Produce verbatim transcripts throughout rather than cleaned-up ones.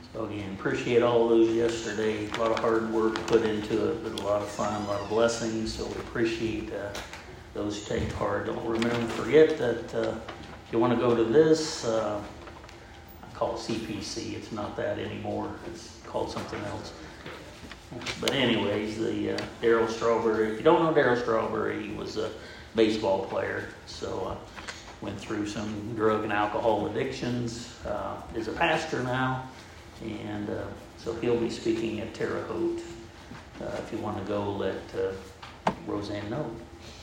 So again, appreciate all those yesterday. A lot of hard work put into it, but a lot of fun, a lot of blessings. So we appreciate uh, those who take part. Don't remember, forget that uh, if you want to go to this, uh, I call it C P C. It's not that anymore. It's called something else. But anyways, the uh, Darryl Strawberry. If you don't know Darryl Strawberry, he was a baseball player. So uh, went through some drug and alcohol addictions. Uh, is a pastor now. And uh, so he'll be speaking at Terre Haute. Uh, if you want to go, let uh, Roseanne know.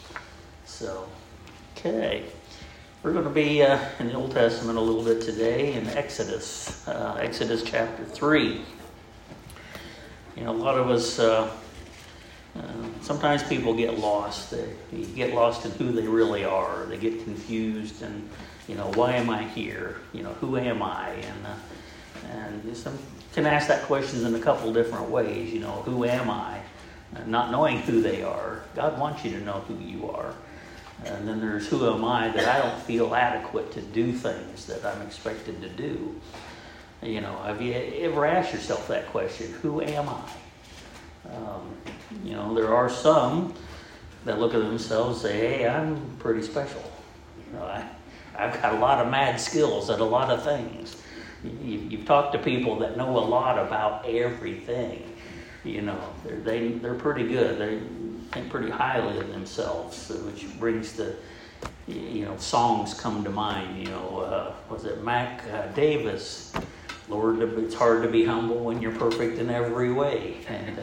So, okay. We're going to be uh, in the Old Testament a little bit today in Exodus, uh, Exodus chapter three. You know, a lot of us, uh, uh, sometimes people get lost. They, they get lost in who they really are. They get confused and, you know, why am I here? You know, who am I? And uh, And some can ask that question in a couple different ways. You know, who am I? And not knowing who they are. God wants you to know who you are. And then there's who am I that I don't feel adequate to do things that I'm expected to do. You know, have you ever asked yourself that question? Who am I? Um, you know, there are some that look at themselves and say, hey, I'm pretty special. You know, I, I've got a lot of mad skills at a lot of things. You've talked to people that know a lot about everything. You know, they're, they, they're pretty good. They think pretty highly of themselves, which brings the, you know, songs come to mind. You know, uh, was it Mac uh, Davis? Lord, it's hard to be humble when you're perfect in every way. And uh,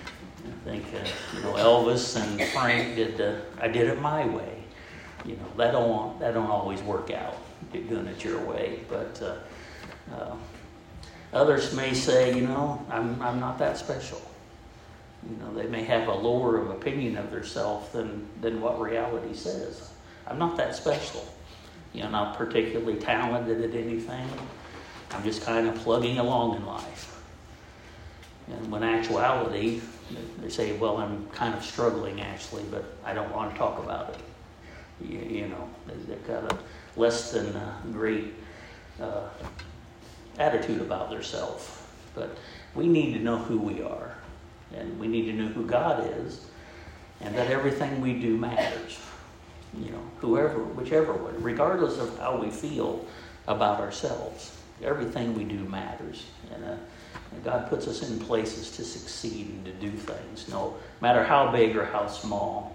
I think, uh, you know, Elvis and Frank did, uh, I did it my way. You know, that don't, that don't always work out, doing it your way. But, uh, Uh, others may say, you know, I'm I'm not that special. You know, they may have a lower of opinion of themselves than, than what reality says. I'm not that special. You know, not particularly talented at anything. I'm just kind of plugging along in life. And when actuality, they say, well, I'm kind of struggling actually, but I don't want to talk about it. You, you know, they've got a less than uh, great uh, attitude about themselves. But we need to know who we are, and we need to know who God is, and that everything we do matters. You know, whoever, whichever way, regardless of how we feel about ourselves, everything we do matters. And, uh, and God puts us in places to succeed and to do things, no matter how big or how small.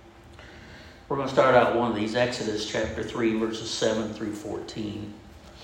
We're going to start out one of these, Exodus chapter three, verses seven through fourteen.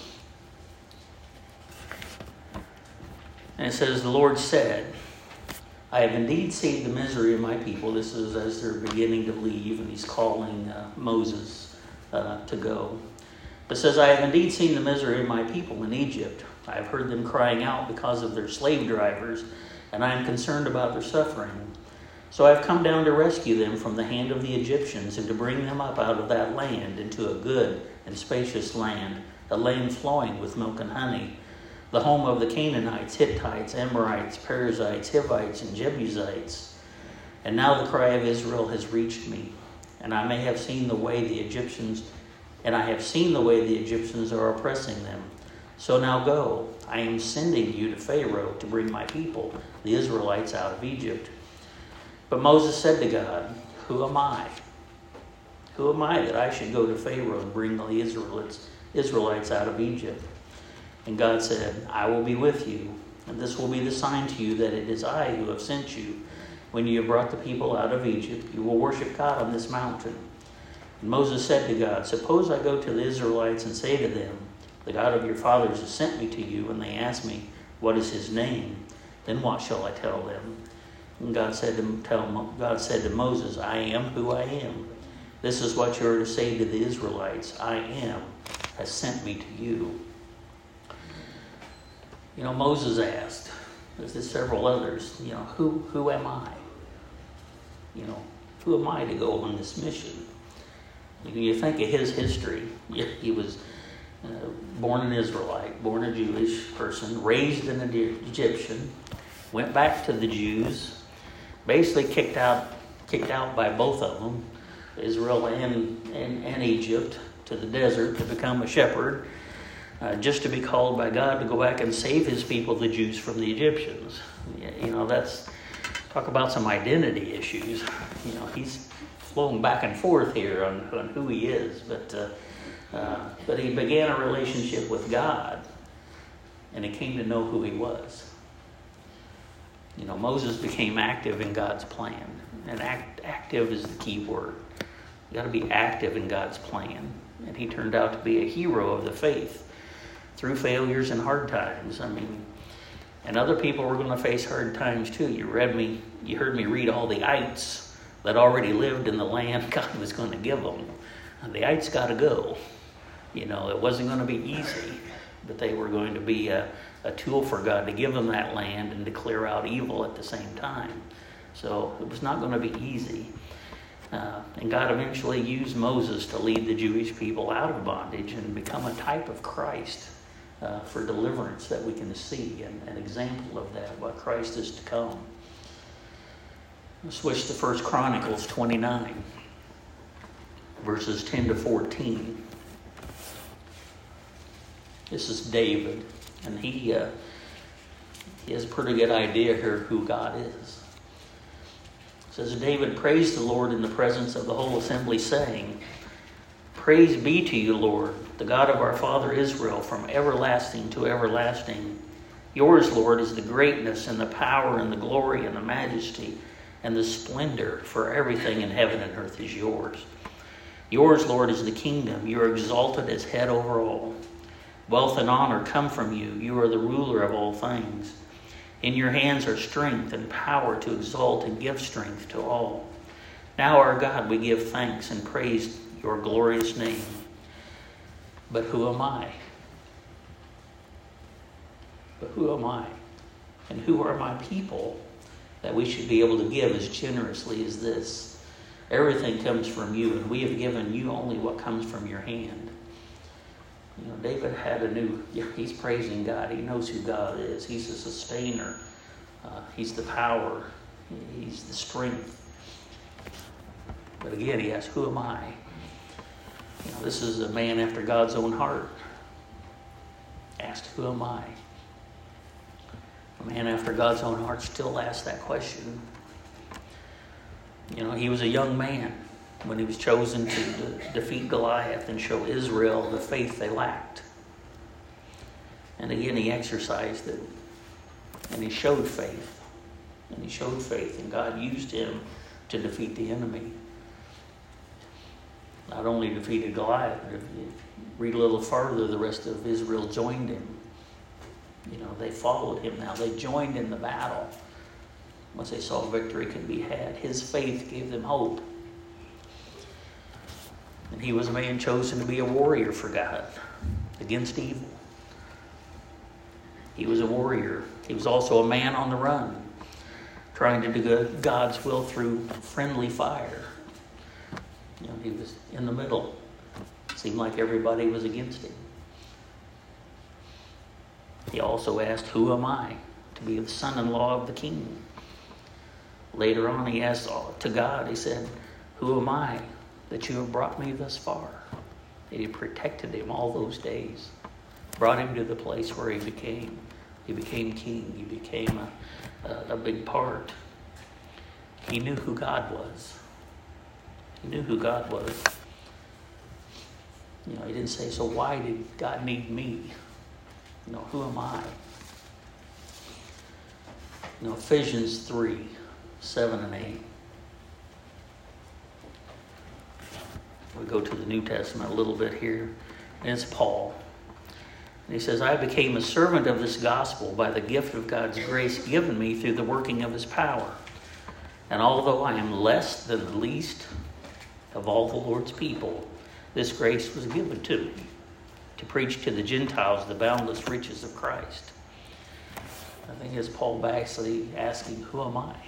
And it says, the Lord said, I have indeed saved the misery of my people. This is as they're beginning to leave, and he's calling uh, Moses uh, to go. It says, I have indeed seen the misery of my people in Egypt. I have heard them crying out because of their slave drivers, and I am concerned about their suffering. So I have come down to rescue them from the hand of the Egyptians and to bring them up out of that land into a good and spacious land, a land flowing with milk and honey, the home of the Canaanites, Hittites, Amorites, Perizzites, Hivites, and Jebusites. And now the cry of Israel has reached me, and I may have seen the way the Egyptians, and I have seen the way the Egyptians are oppressing them. So now go, I am sending you to Pharaoh to bring my people, the Israelites, out of Egypt. But Moses said to God, who am I? Who am I that I should go to Pharaoh and bring the Israelites, Israelites out of Egypt? And God said, I will be with you, and this will be the sign to you that it is I who have sent you. When you have brought the people out of Egypt, you will worship God on this mountain. And Moses said to God, suppose I go to the Israelites and say to them, the God of your fathers has sent me to you, and they ask me, what is his name? Then what shall I tell them? And God said to, tell, God said to Moses, I am who I am. This is what you are to say to the Israelites, I am has sent me to you. You know, Moses asked, there's several others, you know, who who am I? You know, who am I to go on this mission? You think of his history. He was uh, born an Israelite, born a Jewish person, raised an Egyptian, went back to the Jews, basically kicked out kicked out by both of them, Israel and, and, and Egypt, to the desert to become a shepherd. uh, just to be called by God to go back and save his people, the Jews, from the Egyptians. You know, that's, talk about some identity issues. You know, he's flowing back and forth here on, on who he is, but uh, uh, but he began a relationship with God, and he came to know who he was. You know, Moses became active in God's plan, and act, active is the key word. You got to be active in God's plan, and he turned out to be a hero of the faith through failures and hard times. I mean, and other people were going to face hard times too. You read me, you heard me read all the ites that already lived in the land God was going to give them. The ites got to go. You know, it wasn't going to be easy, but they were going to be a, a tool for God to give them that land and to clear out evil at the same time. So it was not going to be easy. Uh, and God eventually used Moses to lead the Jewish people out of bondage and become a type of Christ. Uh, for deliverance that we can see, and an example of that, what Christ is to come. Let's switch to First Chronicles twenty-nine, verses ten to fourteen. This is David, and he uh, he has a pretty good idea here who God is. It says, David praised the Lord in the presence of the whole assembly, saying, Praise be to you, Lord, the God of our father Israel, from everlasting to everlasting. Yours, Lord, is the greatness and the power and the glory and the majesty and the splendor, for everything in heaven and earth is yours. Yours, Lord, is the kingdom. You are exalted as head over all. Wealth and honor come from you. You are the ruler of all things. In your hands are strength and power to exalt and give strength to all. Now, our God, we give thanks and praise your glorious name. But who am I? But who am I? And who are my people that we should be able to give as generously as this? Everything comes from you, and we have given you only what comes from your hand. You know, David had a new, he's praising God. He knows who God is. He's a sustainer. Uh, he's the power. He's the strength. But again, he asks, who am I? You know, this is a man after God's own heart. Asked, who am I? A man after God's own heart still asks that question. You know, he was a young man when he was chosen to de- defeat Goliath and show Israel the faith they lacked. And again, he exercised it. And he showed faith. And he showed faith. And God used him to defeat the enemy. Not only defeated Goliath, but if you read a little further, the rest of Israel joined him. You know, they followed him now. They joined in the battle. Once they saw victory could be had, his faith gave them hope. And he was a man chosen to be a warrior for God against evil. He was a warrior. He was also a man on the run, trying to do God's will through friendly fire. You know, he was in the middle. It seemed like everybody was against him. He also asked, who am I? To be the son-in-law of the king. Later on, he asked to God, he said, who am I that you have brought me thus far? And he protected him all those days. Brought him to the place where he became. He became king. He became a, a, a big part. He knew who God was. He knew who God was. You know, he didn't say, so why did God need me? You know, who am I? You know, Ephesians three, seven and eight. We go to the New Testament a little bit here. And it's Paul. And he says, I became a servant of this gospel by the gift of God's grace given me through the working of his power. And although I am less than the least of all the Lord's people, this grace was given to me to preach to the Gentiles the boundless riches of Christ. I think it's Paul basically asking, who am I?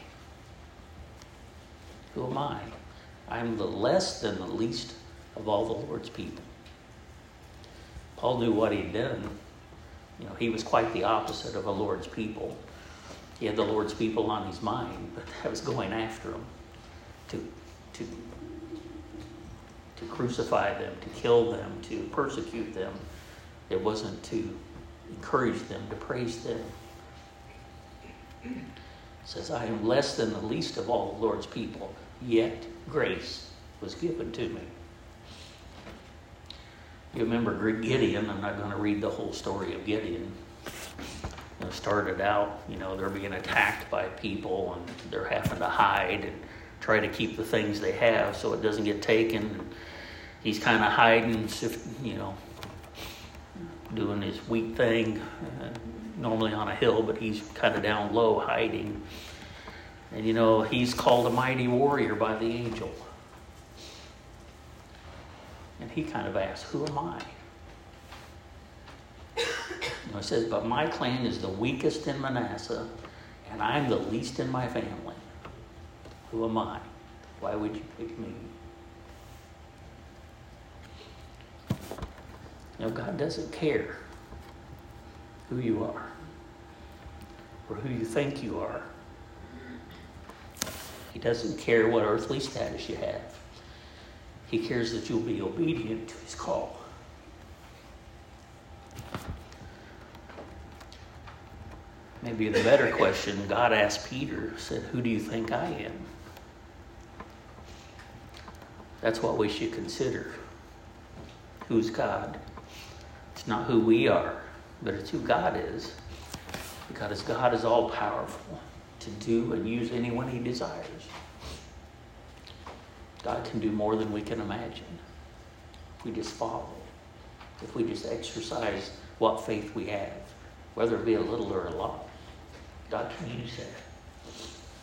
Who am I? I'm the less than the least of all the Lord's people. Paul knew what he'd done. You know, he was quite the opposite of a Lord's people. He had the Lord's people on his mind, but that was going after them to, to, to crucify them, to kill them, to persecute them. It wasn't to encourage them, to praise them. It says, I am less than the least of all the Lord's people, yet grace was given to me. You remember Gideon. I'm not going to read the whole story of Gideon. You know, started out, you know, they're being attacked by people and they're having to hide and try to keep the things they have so it doesn't get taken. And he's kind of hiding, you know, doing his weak thing, uh, normally on a hill, but he's kind of down low hiding. And, you know, he's called a mighty warrior by the angel. And he kind of asks, who am I? You know, it says, but my clan is the weakest in Manasseh, and I'm the least in my family. Who am I? Why would you pick me? You know, God doesn't care who you are or who you think you are. He doesn't care what earthly status you have. He cares that you'll be obedient to his call. Maybe the better question, God asked Peter, said, who do you think I am? That's what we should consider. Who's God? It's not who we are, but it's who God is. Because God is all powerful to do and use anyone he desires. God can do more than we can imagine. If we just follow. If we just exercise what faith we have. Whether it be a little or a lot. God can use that.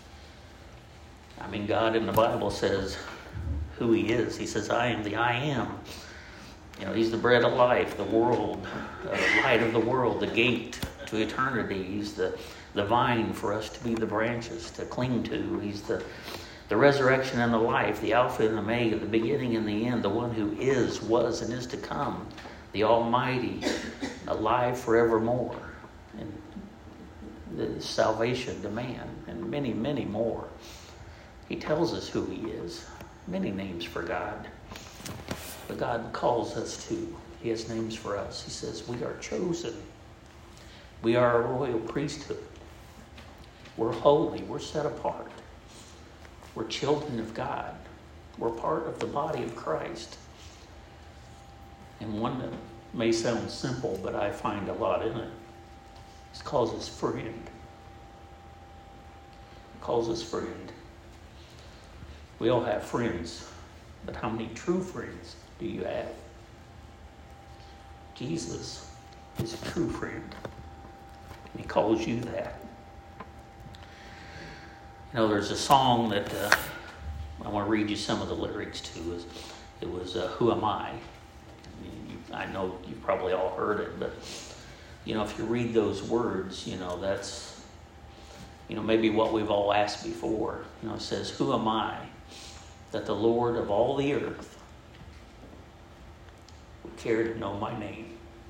I mean, God in the Bible says who he is. He says, I am the I am. You know, he's the bread of life, the world, uh, light of the world, the gate to eternity. He's the, the vine for us to be the branches to cling to. He's the, the resurrection and the life, the Alpha and Omega, the beginning and the end, the one who is, was, and is to come, the Almighty, alive forevermore, and the salvation to man, and many, many more. He tells us who he is. Many names for God. But God calls us to. He has names for us. He says we are chosen. We are a royal priesthood. We're holy. We're set apart. We're children of God. We're part of the body of Christ. And one that may sound simple, but I find a lot in it. He calls us friend. He calls us friend. We all have friends, but how many true friends do you have? Jesus is a true friend. And he calls you that. You know, there's a song that uh, I want to read you some of the lyrics to. It was, uh, Who Am I? I know you've probably all heard it, but, you know, if you read those words, you know, that's, you know, maybe what we've all asked before. You know, it says, who am I that the Lord of all the earth would care to know my name?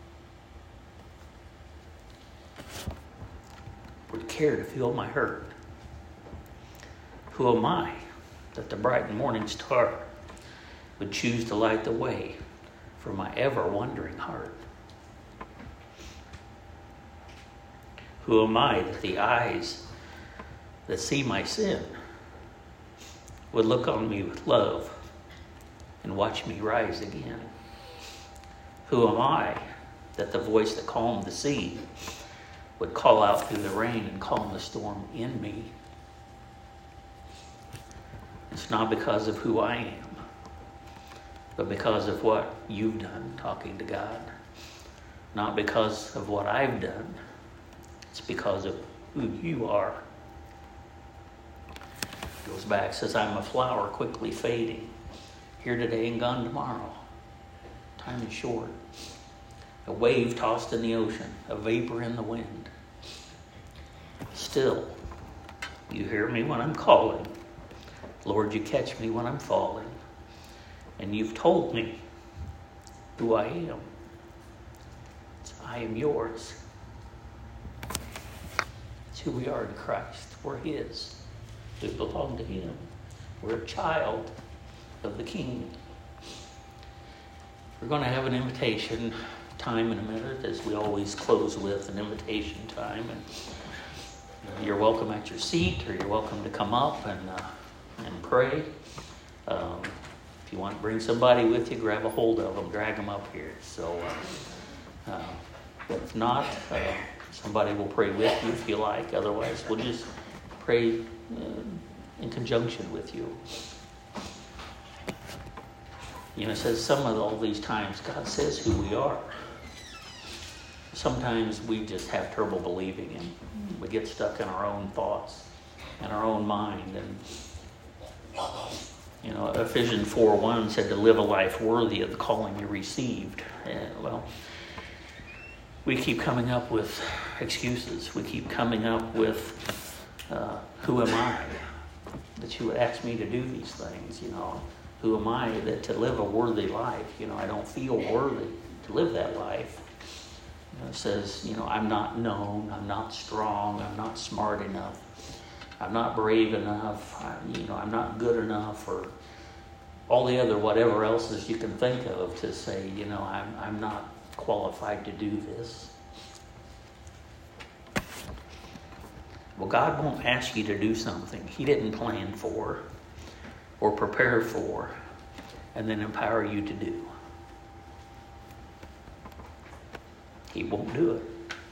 Would care to feel my hurt? Who am I that the bright morning star would choose to light the way for my ever-wondering heart? Who am I that the eyes that see my sin would look on me with love and watch me rise again? Who am I that the voice that calmed the sea would call out through the rain and calm the storm in me? It's not because of who I am, but because of what you've done talking to God. Not because of what I've done. It's because of who you are. Goes back, says, I'm a flower quickly fading, here today and gone tomorrow. Time is short. A wave tossed in the ocean, a vapor in the wind. Still, you hear me when I'm calling. Lord, you catch me when I'm falling. And you've told me who I am. So I am yours. It's who we are in Christ. We're his. We belong to him. We're a child of the King. We're going to have an invitation time in a minute, as we always close with an invitation time. And you're welcome at your seat, or you're welcome to come up and uh, and pray. Um, if you want to bring somebody with you, grab a hold of them, drag them up here. So, uh, uh, if not, uh, somebody will pray with you if you like. Otherwise, we'll just pray uh, in conjunction with you. You know, it says some of all these times God says who we are. Sometimes we just have trouble believing Him. We get stuck in our own thoughts and our own mind. And, you know, Ephesians four one said to live a life worthy of the calling you received. And, well, we keep coming up with excuses. We keep coming up with, uh, who am I that you would ask me to do these things, you know? Who am I that to live a worthy life? You know, I don't feel worthy to live that life. You know, it says, you know, I'm not known, I'm not strong, I'm not smart enough, I'm not brave enough, I, you know, I'm not good enough, or all the other whatever else that you can think of to say, you know, I'm I'm not qualified to do this. Well, God won't ask you to do something He didn't plan for or prepare for, and then empower you to do. He won't do it.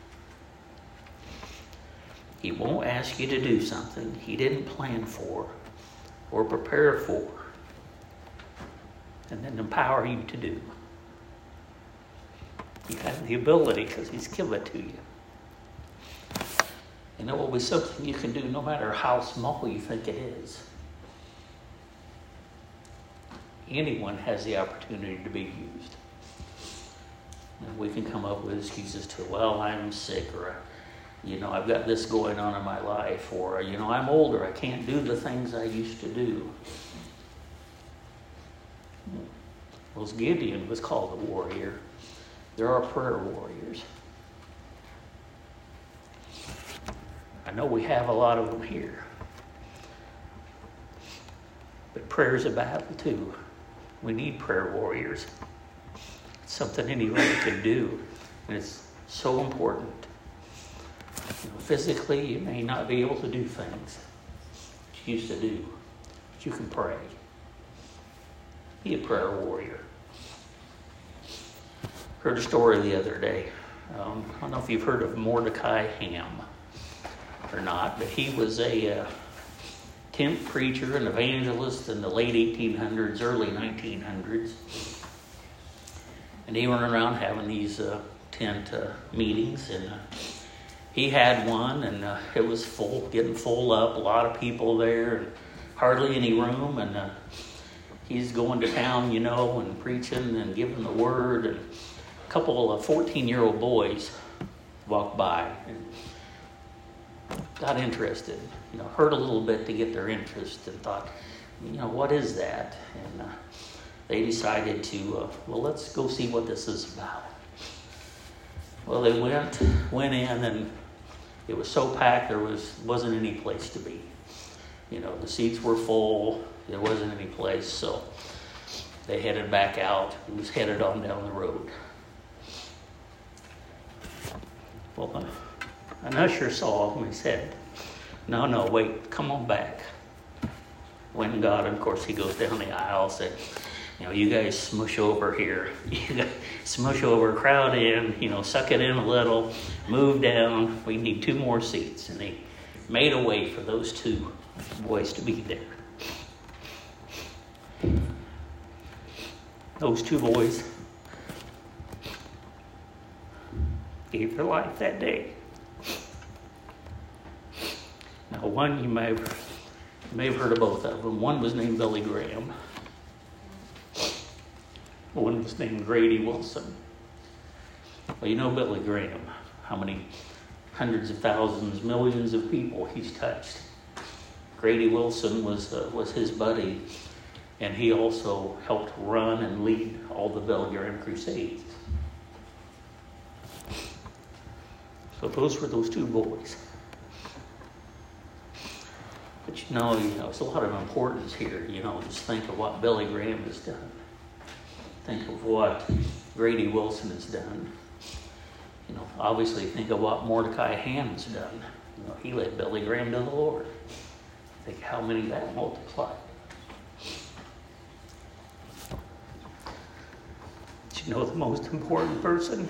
He won't ask you to do something He didn't plan for or prepare for, and then empower you to do. You have the ability because He's given it to you. And it will be something you can do no matter how small you think it is. Anyone has the opportunity to be used. And we can come up with excuses to, well, I'm sick, or, you know, I've got this going on in my life, or, you know, I'm older, I can't do the things I used to do. Well, Gideon was called a warrior. There are prayer warriors. I know we have a lot of them here. But prayer's a battle too. We need prayer warriors. It's something anybody can do, and it's so important. You know, physically, you may not be able to do things that you used to do, but you can pray. Be a prayer warrior. Heard a story the other day. Um, I don't know if you've heard of Mordecai Ham or not, but he was a uh, tent preacher and evangelist in the late eighteen hundreds, early nineteen hundreds. And he went around having these uh, tent uh, meetings, and uh, he had one, and uh, it was full, getting full up, a lot of people there, and hardly any room, and uh, he's going to town, you know, and preaching and giving the word, and a couple of fourteen-year-old boys walked by and got interested, you know, heard a little bit to get their interest, and thought, you know, what is that? And uh, they decided to, uh, well, let's go see what this is about. Well, they went, went in, and it was so packed there was, wasn't any place to be. You know, the seats were full, there wasn't any place, so they headed back out and was headed on down the road. Well, uh, an usher saw him and said, no, no, wait, come on back. Went and got him. Of course, he goes down the aisle, said, you know, you guys smush over here. You guys smush over, crowd in, you know, suck it in a little, move down. We need two more seats. And they made a way for those two boys to be there. Those two boys gave their life that day. Now, one, you may have, you may have heard of both of them. One was named Billy Graham. One was named Grady Wilson. Well, you know Billy Graham, how many hundreds of thousands, millions of people he's touched. Grady Wilson was uh, was his buddy, and he also helped run and lead all the Billy Graham crusades. So those were those two boys. But you know, you know, it's a lot of importance here. You know, just think of what Billy Graham has done. Think of what Grady Wilson has done. You know, obviously think of what Mordecai Ham's done. You know, he led Billy Graham to the Lord. Think how many that multiplied. But you know the most important person?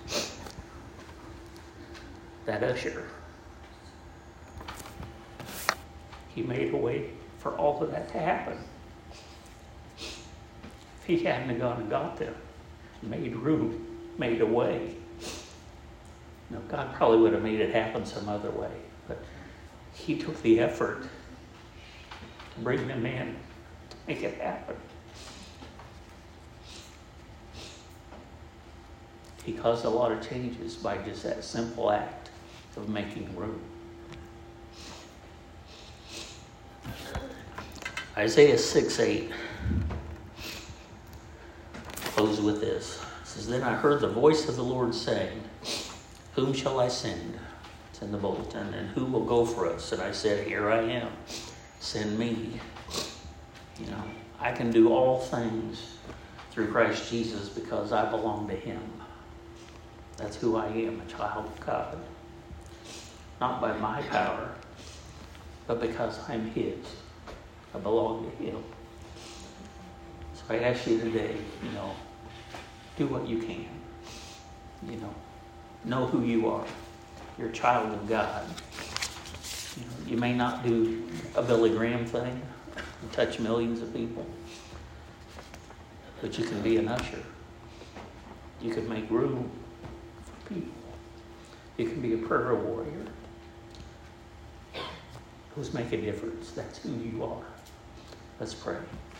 That usher. He made a way for all of that to happen. If he hadn't gone and got them, made room, made a way, you know, God probably would have made it happen some other way. But he took the effort to bring them in, to make it happen. He caused a lot of changes by just that simple act of making room. Isaiah six eight. Close with this. It says, then I heard the voice of the Lord saying, whom shall I send? It's in the bulletin. And who will go for us? And I said, here I am. Send me. You know, I can do all things through Christ Jesus because I belong to him. That's who I am, a child of God. Not by my power, but because I'm his. I belong to him. So I ask you today, you know, do what you can. You know, know who you are. You're a child of God. You know, you may not do a Billy Graham thing and touch millions of people, but you can be an usher. You can make room for people. You can be a prayer warrior. Those make a difference. That's who you are. Let's pray.